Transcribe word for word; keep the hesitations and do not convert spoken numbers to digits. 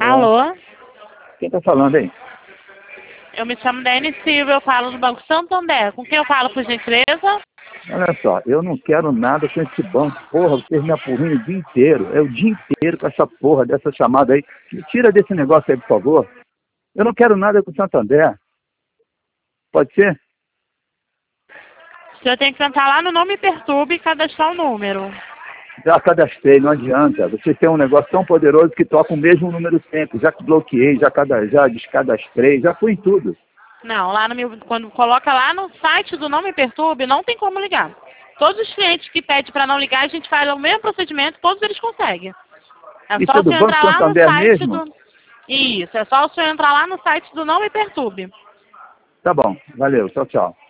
Alô? Quem tá falando aí? Eu me chamo Dani Silva, eu falo do Banco Santander. Com quem eu falo, por gentileza? Olha só, eu não quero nada com esse banco. Porra, vocês me apurrinham o dia inteiro. É o dia inteiro com essa porra dessa chamada aí. Me tira desse negócio aí, por favor. Eu não quero nada com o Santander. Pode ser? O senhor tem que entrar lá no Não Me Perturbe e cadastrar o número. Já cadastrei, não adianta. Vocês têm um negócio tão poderoso que toca o mesmo número sempre. Já bloqueei, já, cada, já descadastrei, já fui em tudo. Não, lá no meu, quando coloca lá no site do Não Me Perturbe, não tem como ligar. Todos os clientes que pedem para não ligar, a gente faz o mesmo procedimento, todos eles conseguem. É Isso só é o do senhor Banco entrar lá no Santander site mesmo? do... Isso, é só o senhor entrar lá no site do Não Me Perturbe. Tá bom, valeu, tchau, tchau.